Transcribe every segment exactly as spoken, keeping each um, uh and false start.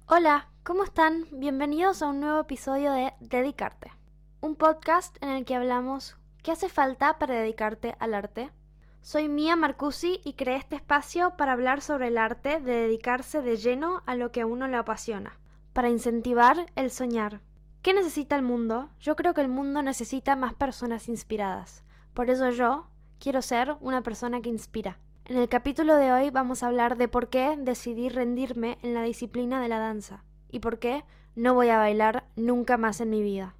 Hola, ¿cómo están? Bienvenidos a un nuevo episodio de Dedicarte, un podcast en el que hablamos qué hace falta para dedicarte al arte. Soy Mia Marcusi y creé este espacio para hablar sobre el arte de dedicarse de lleno a lo que a uno le apasiona, para incentivar el soñar. ¿Qué necesita el mundo? Yo creo que el mundo necesita más personas inspiradas. Por eso yo quiero ser una persona que inspira. En el capítulo de hoy vamos a hablar de por qué decidí rendirme en la disciplina de la danza y por qué no voy a bailar nunca más en mi vida.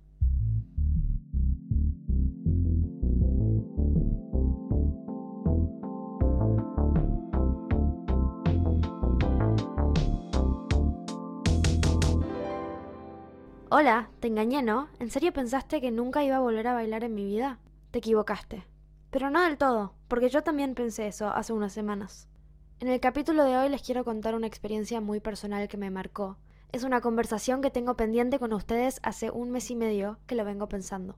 Hola, te engañé, ¿no? ¿En serio pensaste que nunca iba a volver a bailar en mi vida? Te equivocaste. Pero no del todo, porque yo también pensé eso hace unas semanas. En el capítulo de hoy les quiero contar una experiencia muy personal que me marcó. Es una conversación que tengo pendiente con ustedes hace un mes y medio que lo vengo pensando.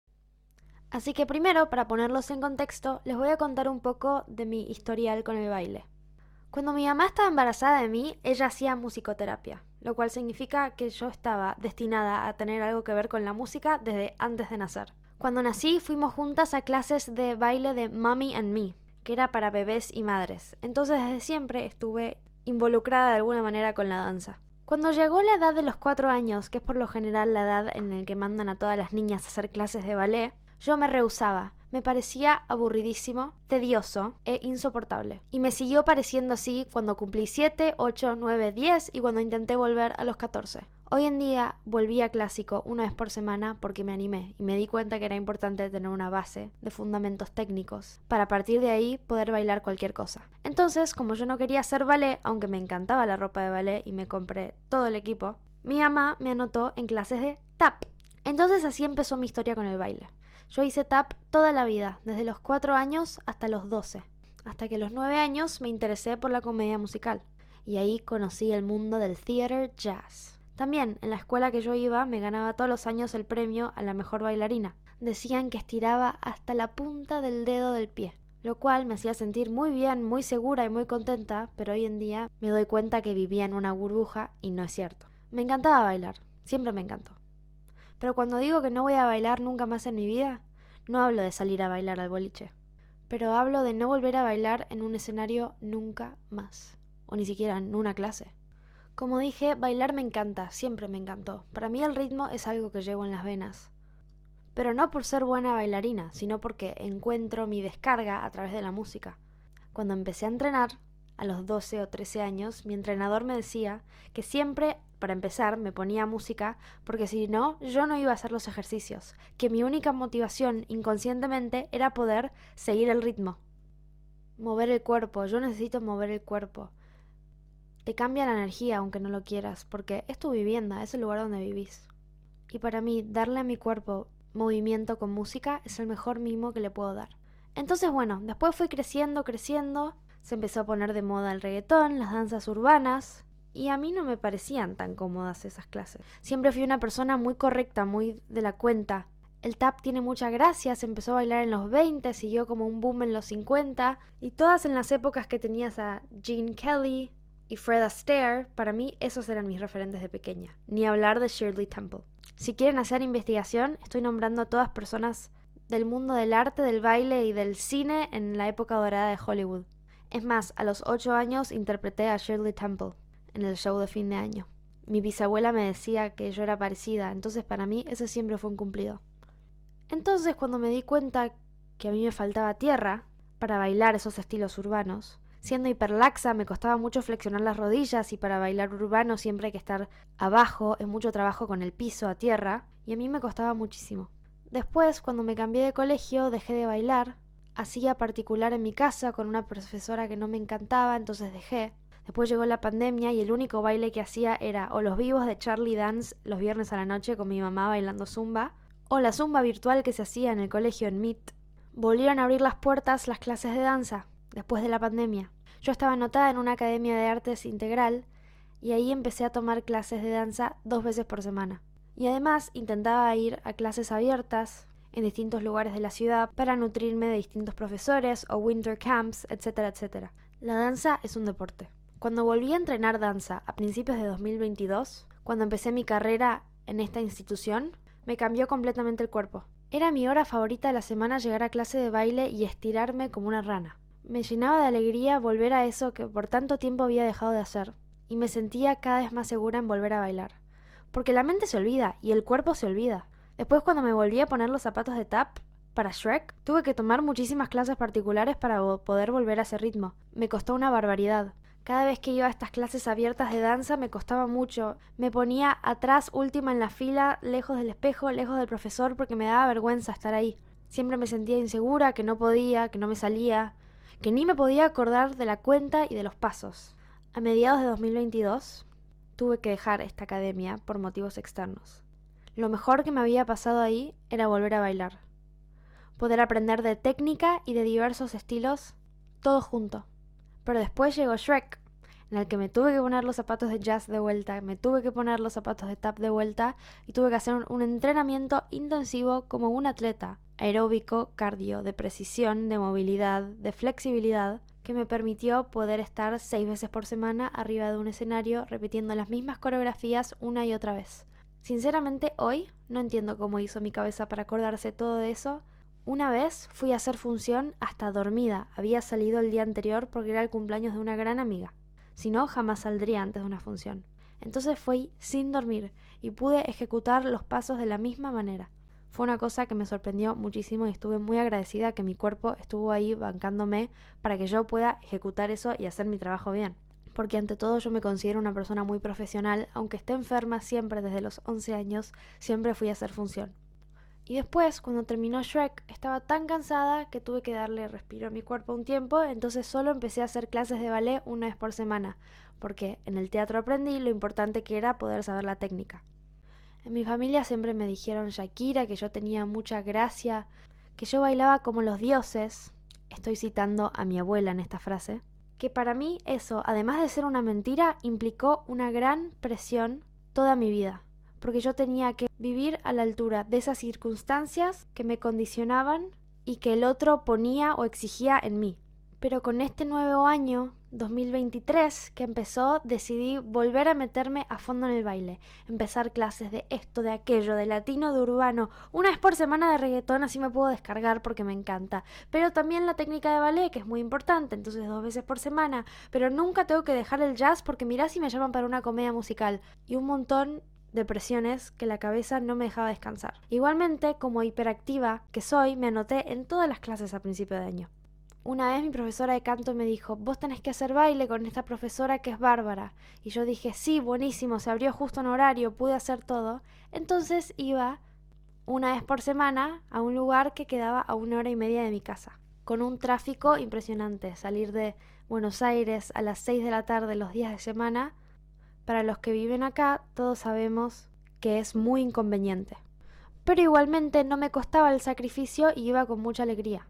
Así que primero, para ponerlos en contexto, les voy a contar un poco de mi historial con el baile. Cuando mi mamá estaba embarazada de mí, ella hacía musicoterapia, lo cual significa que yo estaba destinada a tener algo que ver con la música desde antes de nacer. Cuando nací fuimos juntas a clases de baile de Mommy and Me, que era para bebés y madres, entonces desde siempre estuve involucrada de alguna manera con la danza. Cuando llegó la edad de los cuatro años, que es por lo general la edad en la que mandan a todas las niñas a hacer clases de ballet, yo me rehusaba. Me parecía aburridísimo, tedioso e insoportable. Y me siguió pareciendo así cuando cumplí siete, ocho, nueve, diez y cuando intenté volver a los catorce. Hoy en día volví a clásico una vez por semana porque me animé y me di cuenta que era importante tener una base de fundamentos técnicos para a partir de ahí poder bailar cualquier cosa. Entonces, como yo no quería hacer ballet, aunque me encantaba la ropa de ballet y me compré todo el equipo, mi mamá me anotó en clases de tap. Entonces así empezó mi historia con el baile. Yo hice tap toda la vida, desde los cuatro años hasta los doce, hasta que a los nueve años me interesé por la comedia musical, y ahí conocí el mundo del theater jazz. También, en la escuela que yo iba, me ganaba todos los años el premio a la mejor bailarina. Decían que estiraba hasta la punta del dedo del pie, lo cual me hacía sentir muy bien, muy segura y muy contenta, pero hoy en día me doy cuenta que vivía en una burbuja y no es cierto. Me encantaba bailar, siempre me encantó. Pero cuando digo que no voy a bailar nunca más en mi vida, no hablo de salir a bailar al boliche, pero hablo de no volver a bailar en un escenario nunca más, o ni siquiera en una clase. Como dije, bailar me encanta, siempre me encantó. Para mí el ritmo es algo que llevo en las venas. Pero no por ser buena bailarina, sino porque encuentro mi descarga a través de la música. Cuando empecé a entrenar, a los doce o trece años, mi entrenador me decía que siempre, para empezar, me ponía música porque si no, yo no iba a hacer los ejercicios, que mi única motivación inconscientemente era poder seguir el ritmo. Mover el cuerpo, yo necesito mover el cuerpo. Te cambia la energía aunque no lo quieras, porque es tu vivienda, es el lugar donde vivís. Y para mí, darle a mi cuerpo movimiento con música es el mejor mimo que le puedo dar. Entonces, bueno, después fui creciendo, creciendo. Se empezó a poner de moda el reggaetón, las danzas urbanas, y a mí no me parecían tan cómodas esas clases. Siempre fui una persona muy correcta, muy de la cuenta. El tap tiene mucha gracia, se empezó a bailar en los veinte, siguió como un boom en los cincuenta, y todas en las épocas que tenías a Gene Kelly y Fred Astaire, para mí esos eran mis referentes de pequeña. Ni hablar de Shirley Temple. Si quieren hacer investigación, estoy nombrando a todas personas del mundo del arte, del baile y del cine en la época dorada de Hollywood. Es más, a los ocho años interpreté a Shirley Temple en el show de fin de año. Mi bisabuela me decía que yo era parecida, entonces para mí ese siempre fue un cumplido. Entonces, cuando me di cuenta que a mí me faltaba tierra para bailar esos estilos urbanos, siendo hiperlaxa me costaba mucho flexionar las rodillas y para bailar urbano siempre hay que estar abajo, es mucho trabajo con el piso a tierra, y a mí me costaba muchísimo. Después, cuando me cambié de colegio, dejé de bailar. Hacía particular en mi casa con una profesora que no me encantaba, entonces dejé. Después llegó la pandemia y el único baile que hacía era o los vivos de Charlie Dance los viernes a la noche con mi mamá bailando zumba, o la zumba virtual que se hacía en el colegio en Meet. Volvieron a abrir las puertas las clases de danza, después de la pandemia. Yo estaba anotada en una academia de artes integral y ahí empecé a tomar clases de danza dos veces por semana. Y además intentaba ir a clases abiertas en distintos lugares de la ciudad para nutrirme de distintos profesores o winter camps, etcétera, etcétera. La danza es un deporte. Cuando volví a entrenar danza a principios de dos mil veintidós, cuando empecé mi carrera en esta institución, me cambió completamente el cuerpo. Era mi hora favorita de la semana llegar a clase de baile y estirarme como una rana. Me llenaba de alegría volver a eso que por tanto tiempo había dejado de hacer, y me sentía cada vez más segura en volver a bailar. Porque la mente se olvida y el cuerpo se olvida. Después, cuando me volví a poner los zapatos de tap para Shrek, tuve que tomar muchísimas clases particulares para poder volver a ese ritmo. Me costó una barbaridad. Cada vez que iba a estas clases abiertas de danza me costaba mucho. Me ponía atrás, última en la fila, lejos del espejo, lejos del profesor, porque me daba vergüenza estar ahí. Siempre me sentía insegura, que no podía, que no me salía, que ni me podía acordar de la cuenta y de los pasos. A mediados de dos mil veintidós, tuve que dejar esta academia por motivos externos. Lo mejor que me había pasado ahí era volver a bailar. Poder aprender de técnica y de diversos estilos, todo junto. Pero después llegó Shrek, en el que me tuve que poner los zapatos de jazz de vuelta, me tuve que poner los zapatos de tap de vuelta y tuve que hacer un, un entrenamiento intensivo como un atleta, aeróbico, cardio, de precisión, de movilidad, de flexibilidad, que me permitió poder estar seis veces por semana arriba de un escenario repitiendo las mismas coreografías una y otra vez. Sinceramente, hoy no entiendo cómo hizo mi cabeza para acordarse todo de eso. Una vez fui a hacer función hasta dormida. Había salido el día anterior porque era el cumpleaños de una gran amiga. Si no, jamás saldría antes de una función. Entonces fui sin dormir y pude ejecutar los pasos de la misma manera. Fue una cosa que me sorprendió muchísimo y estuve muy agradecida que mi cuerpo estuvo ahí bancándome para que yo pueda ejecutar eso y hacer mi trabajo bien. Porque ante todo yo me considero una persona muy profesional, aunque esté enferma siempre desde los once años, siempre fui a hacer función. Y después, cuando terminó Shrek, estaba tan cansada que tuve que darle respiro a mi cuerpo un tiempo, entonces solo empecé a hacer clases de ballet una vez por semana, porque en el teatro aprendí lo importante que era poder saber la técnica. En mi familia siempre me dijeron Shakira, que yo tenía mucha gracia, que yo bailaba como los dioses, estoy citando a mi abuela en esta frase, que para mí eso, además de ser una mentira, implicó una gran presión toda mi vida. Porque yo tenía que vivir a la altura de esas circunstancias que me condicionaban y que el otro ponía o exigía en mí. Pero con este nuevo año, dos mil veintitrés, que empezó, decidí volver a meterme a fondo en el baile. Empezar clases de esto, de aquello, de latino, de urbano. Una vez por semana de reggaetón, así me puedo descargar porque me encanta. Pero también la técnica de ballet, que es muy importante, entonces dos veces por semana. Pero nunca tengo que dejar el jazz porque mirá si me llaman para una comedia musical. Y un montón de presiones que la cabeza no me dejaba descansar. Igualmente, como hiperactiva que soy, me anoté en todas las clases a principio de año. Una vez mi profesora de canto me dijo, vos tenés que hacer baile con esta profesora que es bárbara. Y yo dije, sí, buenísimo, se abrió justo en horario, pude hacer todo. Entonces iba una vez por semana a un lugar que quedaba a una hora y media de mi casa, con un tráfico impresionante. Salir de Buenos Aires a las seis de la tarde los días de semana, para los que viven acá, todos sabemos que es muy inconveniente. Pero igualmente no me costaba el sacrificio y iba con mucha alegría.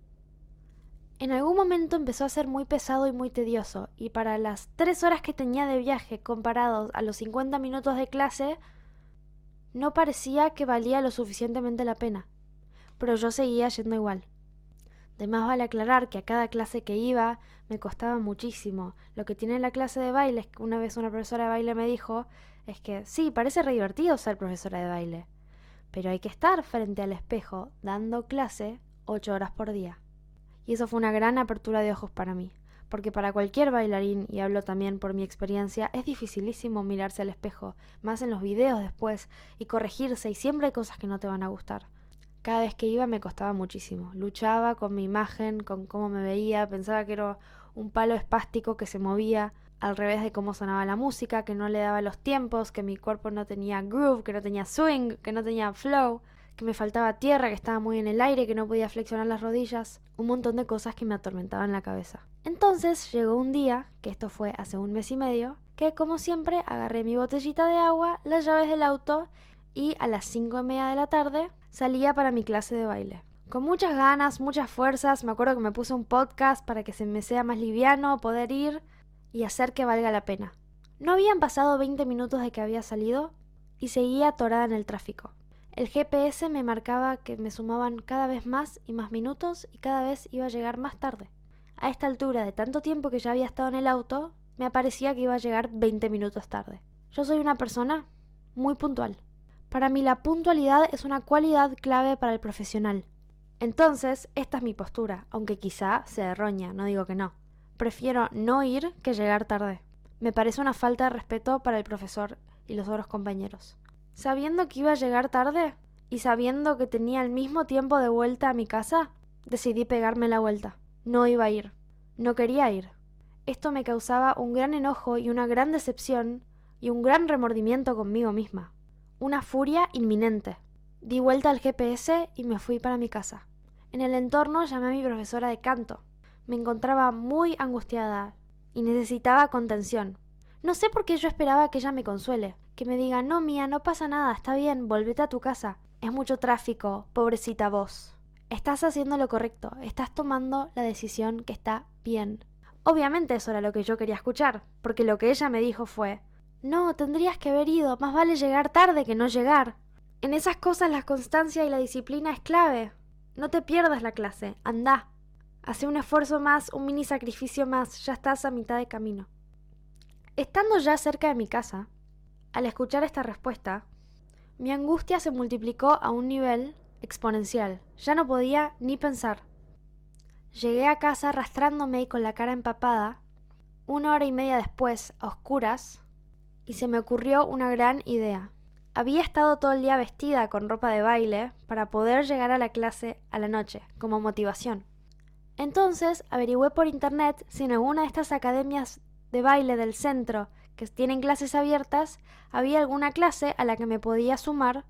En algún momento empezó a ser muy pesado y muy tedioso, y para las tres horas que tenía de viaje comparados a los cincuenta minutos de clase, no parecía que valía lo suficientemente la pena. Pero yo seguía yendo igual. De más vale aclarar que a cada clase que iba me costaba muchísimo. Lo que tiene la clase de baile, es que una vez una profesora de baile me dijo, es que sí, parece re divertido ser profesora de baile, pero hay que estar frente al espejo dando clase ocho horas por día. Y eso fue una gran apertura de ojos para mí, porque para cualquier bailarín, y hablo también por mi experiencia, es dificilísimo mirarse al espejo, más en los videos después, y corregirse, y siempre hay cosas que no te van a gustar. Cada vez que iba me costaba muchísimo. Luchaba con mi imagen, con cómo me veía. Pensaba que era un palo espástico que se movía al revés de cómo sonaba la música, que no le daba los tiempos, que mi cuerpo no tenía groove, que no tenía swing, que no tenía flow, que me faltaba tierra, que estaba muy en el aire, que no podía flexionar las rodillas. Un montón de cosas que me atormentaban la cabeza. Entonces llegó un día, que esto fue hace un mes y medio, que como siempre agarré mi botellita de agua, las llaves del auto y a las cinco y media de la tarde salía para mi clase de baile. Con muchas ganas, muchas fuerzas, me acuerdo que me puse un podcast para que se me sea más liviano poder ir y hacer que valga la pena. No habían pasado veinte minutos de que había salido y seguía atorada en el tráfico. El G P S me marcaba que me sumaban cada vez más y más minutos y cada vez iba a llegar más tarde. A esta altura de tanto tiempo que ya había estado en el auto, me parecía que iba a llegar veinte minutos tarde. Yo soy una persona muy puntual. Para mí la puntualidad es una cualidad clave para el profesional. Entonces, esta es mi postura, aunque quizá sea errónea, no digo que no. Prefiero no ir que llegar tarde. Me parece una falta de respeto para el profesor y los otros compañeros. Sabiendo que iba a llegar tarde y sabiendo que tenía el mismo tiempo de vuelta a mi casa, decidí pegarme la vuelta. No iba a ir. No quería ir. Esto me causaba un gran enojo y una gran decepción y un gran remordimiento conmigo misma. Una furia inminente. Di vuelta al G P S y me fui para mi casa. En el entorno llamé a mi profesora de canto. Me encontraba muy angustiada y necesitaba contención. No sé por qué yo esperaba que ella me consuele, que me diga, no, Mía, no pasa nada, está bien, volvete a tu casa. Es mucho tráfico, pobrecita vos. Estás haciendo lo correcto, estás tomando la decisión que está bien. Obviamente eso era lo que yo quería escuchar, porque lo que ella me dijo fue, no, tendrías que haber ido, más vale llegar tarde que no llegar. En esas cosas la constancia y la disciplina es clave. No te pierdas la clase, andá. Hacé un esfuerzo más, un mini sacrificio más, ya estás a mitad de camino. Estando ya cerca de mi casa, al escuchar esta respuesta, mi angustia se multiplicó a un nivel exponencial. Ya no podía ni pensar. Llegué a casa arrastrándome y con la cara empapada, una hora y media después, a oscuras, y se me ocurrió una gran idea. Había estado todo el día vestida con ropa de baile para poder llegar a la clase a la noche, como motivación. Entonces averigüé por internet si en alguna de estas academias de baile del centro que tienen clases abiertas había alguna clase a la que me podía sumar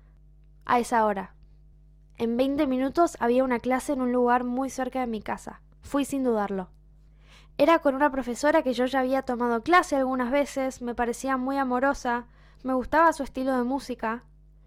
a esa hora. En veinte minutos había una clase en un lugar muy cerca de mi casa. Fui sin dudarlo. Era con una profesora que yo ya había tomado clase algunas veces, me parecía muy amorosa, me gustaba su estilo de música.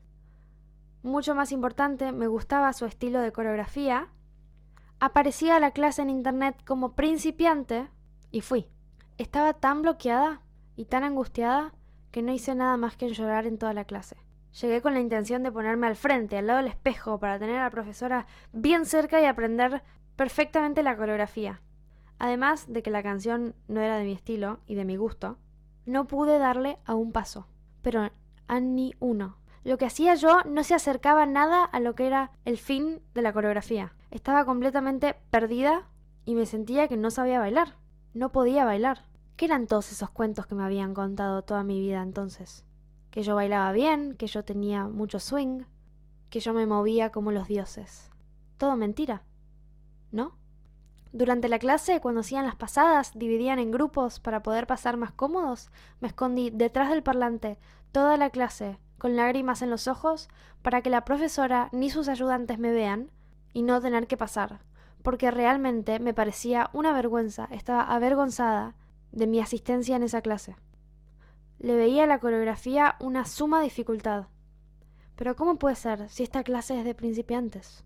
Mucho más importante, me gustaba su estilo de coreografía. Aparecía la clase en internet como principiante y fui. Estaba tan bloqueada y tan angustiada que no hice nada más que llorar en toda la clase. Llegué con la intención de ponerme al frente, al lado del espejo, para tener a la profesora bien cerca y aprender perfectamente la coreografía. Además de que la canción no era de mi estilo y de mi gusto, no pude darle a un paso, pero a ni uno. Lo que hacía yo no se acercaba nada a lo que era el fin de la coreografía. Estaba completamente perdida y me sentía que no sabía bailar. No podía bailar. ¿Qué eran todos esos cuentos que me habían contado toda mi vida entonces? Que yo bailaba bien, que yo tenía mucho swing, que yo me movía como los dioses. Todo mentira, ¿no? Durante la clase, cuando hacían las pasadas, dividían en grupos para poder pasar más cómodos, me escondí detrás del parlante toda la clase, con lágrimas en los ojos, para que la profesora ni sus ayudantes me vean y no tener que pasar, porque realmente me parecía una vergüenza, estaba avergonzada de mi asistencia en esa clase. Le veía a la coreografía una suma dificultad. Pero ¿cómo puede ser si esta clase es de principiantes?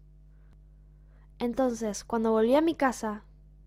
Entonces, cuando volví a mi casa,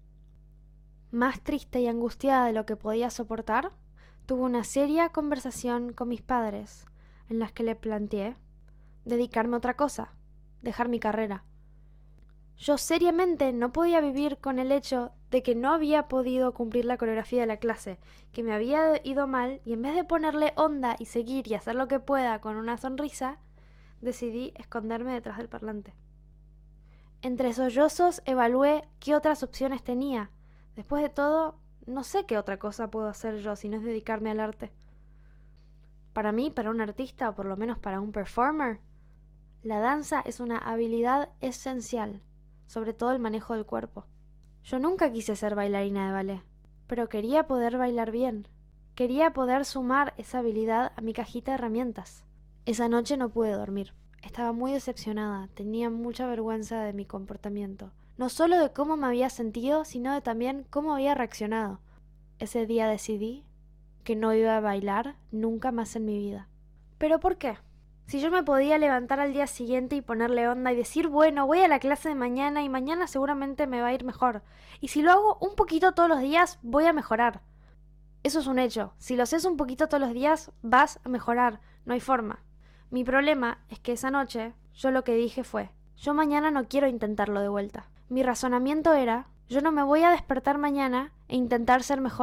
más triste y angustiada de lo que podía soportar, tuve una seria conversación con mis padres, en las que le planteé dedicarme a otra cosa, dejar mi carrera. Yo seriamente no podía vivir con el hecho de que no había podido cumplir la coreografía de la clase, que me había ido mal, y en vez de ponerle onda y seguir y hacer lo que pueda con una sonrisa, decidí esconderme detrás del parlante. Entre sollozos evalué qué otras opciones tenía. Después de todo, no sé qué otra cosa puedo hacer yo si no es dedicarme al arte. Para mí, para un artista, o por lo menos para un performer, la danza es una habilidad esencial, sobre todo el manejo del cuerpo. Yo nunca quise ser bailarina de ballet, pero quería poder bailar bien. Quería poder sumar esa habilidad a mi cajita de herramientas. Esa noche no pude dormir. Estaba muy decepcionada, tenía mucha vergüenza de mi comportamiento. No solo de cómo me había sentido, sino de también cómo había reaccionado. Ese día decidí que no iba a bailar nunca más en mi vida. ¿Pero por qué? Si yo me podía levantar al día siguiente y ponerle onda y decir, bueno, voy a la clase de mañana y mañana seguramente me va a ir mejor. Y si lo hago un poquito todos los días, voy a mejorar. Eso es un hecho. Si lo haces un poquito todos los días, vas a mejorar. No hay forma. Mi problema es que esa noche yo lo que dije fue, yo mañana no quiero intentarlo de vuelta. Mi razonamiento era, yo no me voy a despertar mañana e intentar ser mejor.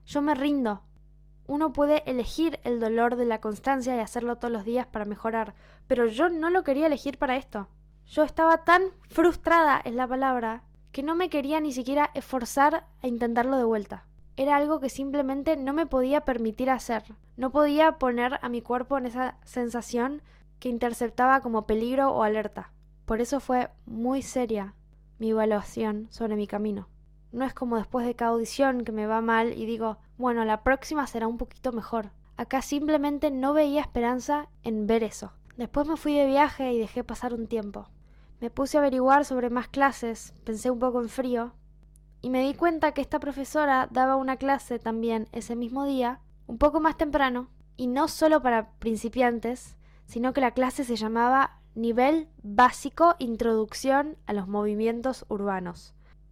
yo me rindo. Uno puede elegir el dolor de la constancia y hacerlo todos los días para mejorar, pero yo no lo quería elegir para esto. Yo estaba tan frustrada, es la palabra, que no me quería ni siquiera esforzar a intentarlo de vuelta. Era algo que simplemente no me podía permitir hacer. No podía poner a mi cuerpo en esa sensación que interceptaba como peligro o alerta. Por eso fue muy seria mi evaluación sobre mi camino. No es como después de cada audición que me va mal y digo, bueno, la próxima será un poquito mejor. Acá simplemente no veía esperanza en ver eso. Después me fui de viaje y dejé pasar un tiempo. Me puse a averiguar sobre más clases, pensé un poco en frío, y me di cuenta que esta profesora daba una clase también ese mismo día, un poco más temprano, y no solo para principiantes, sino que la clase se llamaba Nivel Básico Introducción a los Movimientos Urbanos.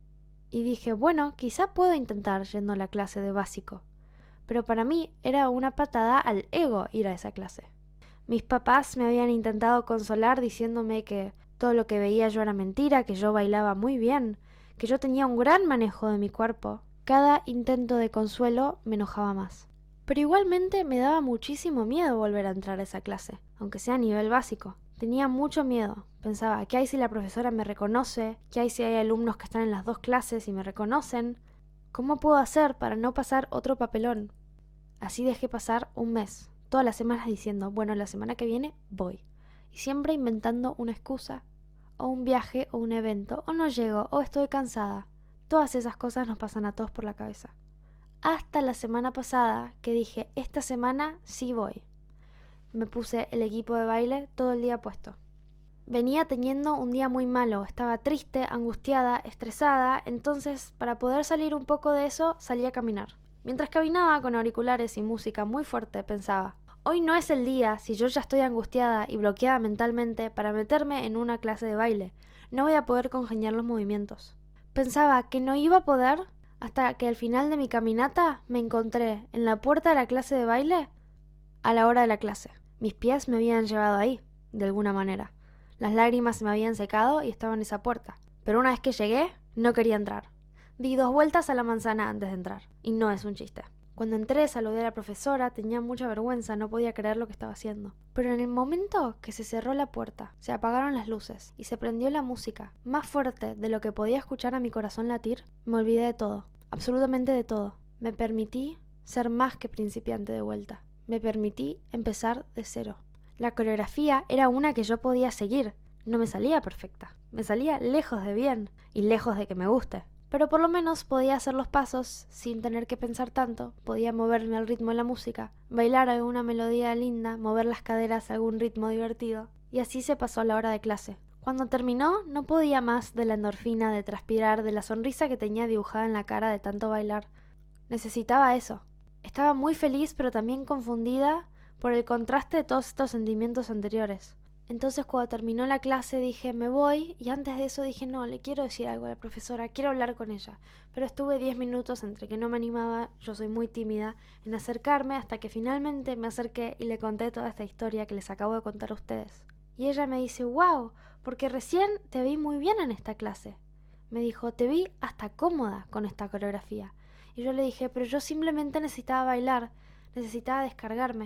Y dije, bueno, quizá puedo intentar yendo a la clase de básico. Pero para mí era una patada al ego ir a esa clase. Mis papás me habían intentado consolar diciéndome que todo lo que veía yo era mentira, que yo bailaba muy bien, que yo tenía un gran manejo de mi cuerpo. Cada intento de consuelo me enojaba más. Pero igualmente me daba muchísimo miedo volver a entrar a esa clase, aunque sea a nivel básico. Tenía mucho miedo. Pensaba, ¿qué hay si la profesora me reconoce? ¿Qué hay si hay alumnos que están en las dos clases y me reconocen? ¿Cómo puedo hacer para no pasar otro papelón? Así dejé pasar un mes, todas las semanas diciendo, bueno, la semana que viene voy. Y siempre inventando una excusa, o un viaje, o un evento, o no llego, o estoy cansada. Todas esas cosas nos pasan a todos por la cabeza. Hasta la semana pasada que dije, esta semana sí voy. Me puse el equipo de baile todo el día puesto. Venía teniendo un día muy malo, estaba triste, angustiada, estresada, entonces para poder salir un poco de eso salí a caminar. Mientras caminaba con auriculares y música muy fuerte pensaba, hoy no es el día si yo ya estoy angustiada y bloqueada mentalmente para meterme en una clase de baile. No voy a poder congeniar los movimientos. Pensaba que no iba a poder hasta que al final de mi caminata me encontré en la puerta de la clase de baile a la hora de la clase. Mis pies me habían llevado ahí, de alguna manera. Las lágrimas se me habían secado y estaba en esa puerta. Pero una vez que llegué, no quería entrar. Di dos vueltas a la manzana antes de entrar. Y no es un chiste. Cuando entré, saludé a la profesora, tenía mucha vergüenza, no podía creer lo que estaba haciendo. Pero en el momento que se cerró la puerta, se apagaron las luces y se prendió la música, más fuerte de lo que podía escuchar a mi corazón latir, me olvidé de todo, absolutamente de todo. Me permití ser más que principiante de vuelta. Me permití empezar de cero. La coreografía era una que yo podía seguir. No me salía perfecta. Me salía lejos de bien y lejos de que me guste. Pero por lo menos podía hacer los pasos sin tener que pensar tanto. Podía moverme al ritmo de la música, bailar alguna melodía linda, mover las caderas a algún ritmo divertido. Y así se pasó la hora de clase. Cuando terminó, no podía más de la endorfina, de transpirar, de la sonrisa que tenía dibujada en la cara de tanto bailar. Necesitaba eso. Estaba muy feliz, pero también confundida por el contraste de todos estos sentimientos anteriores. Entonces cuando terminó la clase dije, me voy, y antes de eso dije, no, le quiero decir algo a la profesora, quiero hablar con ella. Pero estuve diez minutos entre que no me animaba, yo soy muy tímida, en acercarme hasta que finalmente me acerqué y le conté toda esta historia que les acabo de contar a ustedes. Y ella me dice, wow, porque recién te vi muy bien en esta clase. Me dijo, te vi hasta cómoda con esta coreografía. Y yo le dije, pero yo simplemente necesitaba bailar, necesitaba descargarme.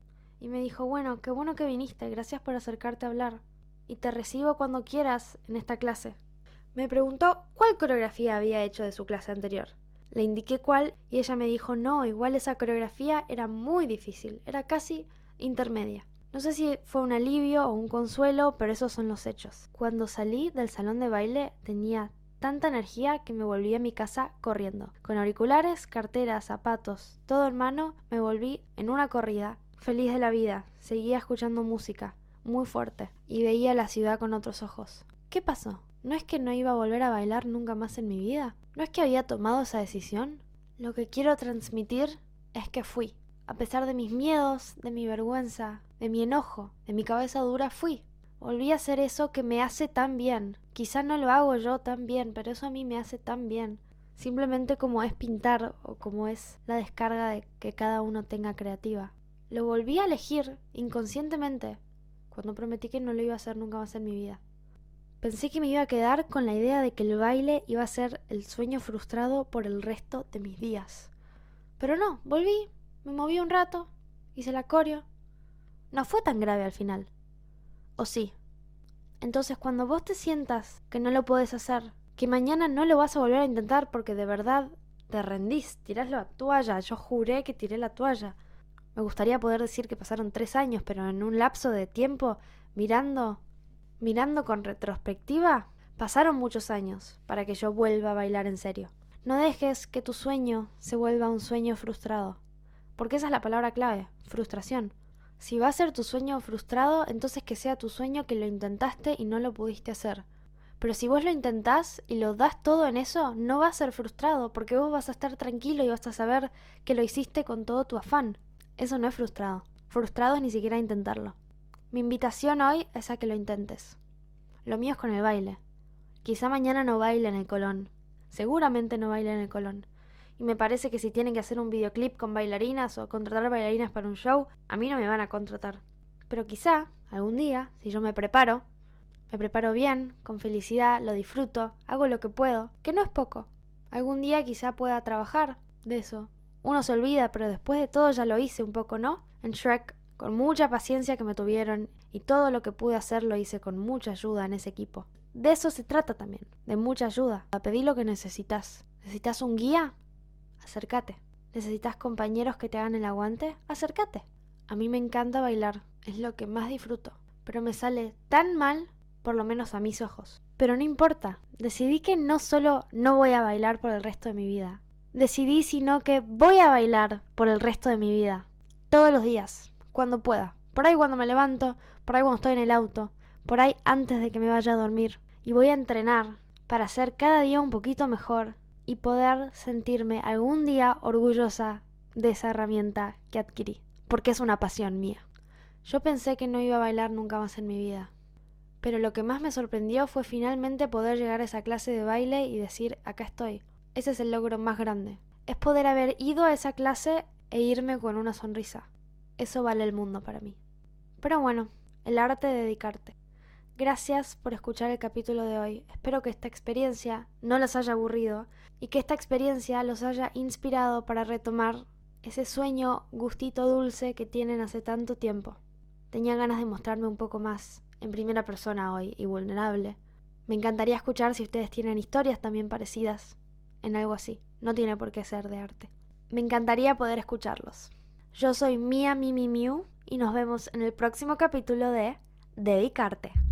Y me dijo, bueno, qué bueno que viniste, gracias por acercarte a hablar. Y te recibo cuando quieras en esta clase. Me preguntó cuál coreografía había hecho de su clase anterior. Le indiqué cuál y ella me dijo, no, igual esa coreografía era muy difícil, era casi intermedia. No sé si fue un alivio o un consuelo, pero esos son los hechos. Cuando salí del salón de baile tenía tanta energía que me volví a mi casa corriendo. Con auriculares, carteras, zapatos, todo en mano, me volví en una corrida. Feliz de la vida, seguía escuchando música, muy fuerte, y veía la ciudad con otros ojos. ¿Qué pasó? ¿No es que no iba a volver a bailar nunca más en mi vida? ¿No es que había tomado esa decisión? Lo que quiero transmitir es que fui. A pesar de mis miedos, de mi vergüenza, de mi enojo, de mi cabeza dura, fui. Volví a hacer eso que me hace tan bien. Quizá no lo hago yo tan bien, pero eso a mí me hace tan bien. Simplemente como es pintar o como es la descarga de que cada uno tenga creativa. Lo volví a elegir inconscientemente cuando prometí que no lo iba a hacer nunca más en mi vida. Pensé que me iba a quedar con la idea de que el baile iba a ser el sueño frustrado por el resto de mis días. Pero no, volví, me moví un rato, hice la coreo. No fue tan grave al final. ¿O sí? Entonces cuando vos te sientas que no lo podés hacer, que mañana no lo vas a volver a intentar porque de verdad te rendís, tirás la toalla, yo juré que tiré la toalla. Me gustaría poder decir que pasaron tres años, pero en un lapso de tiempo, mirando, mirando con retrospectiva, pasaron muchos años para que yo vuelva a bailar en serio. No dejes que tu sueño se vuelva un sueño frustrado, porque esa es la palabra clave, frustración. Si va a ser tu sueño frustrado, entonces que sea tu sueño que lo intentaste y no lo pudiste hacer. Pero si vos lo intentás y lo das todo en eso, no va a ser frustrado, porque vos vas a estar tranquilo y vas a saber que lo hiciste con todo tu afán. Eso no es frustrado. Frustrado es ni siquiera intentarlo. Mi invitación hoy es a que lo intentes. Lo mío es con el baile. Quizá mañana no baile en el Colón. Seguramente no baile en el Colón. Y me parece que si tienen que hacer un videoclip con bailarinas o contratar bailarinas para un show, a mí no me van a contratar. Pero quizá, algún día, si yo me preparo, me preparo bien, con felicidad, lo disfruto, hago lo que puedo, que no es poco. Algún día quizá pueda trabajar de eso. Uno se olvida, pero después de todo ya lo hice un poco, ¿no? En Shrek, con mucha paciencia que me tuvieron, y todo lo que pude hacer lo hice con mucha ayuda en ese equipo. De eso se trata también, de mucha ayuda. A pedir lo que necesitas. ¿Necesitas un guía? Acércate. ¿Necesitas compañeros que te hagan el aguante? Acércate. A mí me encanta bailar, es lo que más disfruto, pero me sale tan mal, por lo menos a mis ojos. Pero no importa, decidí que no solo no voy a bailar por el resto de mi vida, decidí sino que voy a bailar por el resto de mi vida. Todos los días, cuando pueda. Por ahí cuando me levanto, por ahí cuando estoy en el auto, por ahí antes de que me vaya a dormir. Y voy a entrenar para ser cada día un poquito mejor y poder sentirme algún día orgullosa de esa herramienta que adquirí, porque es una pasión mía. Yo pensé que no iba a bailar nunca más en mi vida, pero lo que más me sorprendió fue finalmente poder llegar a esa clase de baile y decir, acá estoy. Ese es el logro más grande. Es poder haber ido a esa clase e irme con una sonrisa. Eso vale el mundo para mí. Pero bueno, el arte de dedicarte. Gracias por escuchar el capítulo de hoy. Espero que esta experiencia no los haya aburrido y que esta experiencia los haya inspirado para retomar ese sueño gustito dulce que tienen hace tanto tiempo. Tenía ganas de mostrarme un poco más en primera persona hoy y vulnerable. Me encantaría escuchar si ustedes tienen historias también parecidas en algo así. No tiene por qué ser de arte. Me encantaría poder escucharlos. Yo soy Mia Mimi Miu y nos vemos en el próximo capítulo de Dedicarte.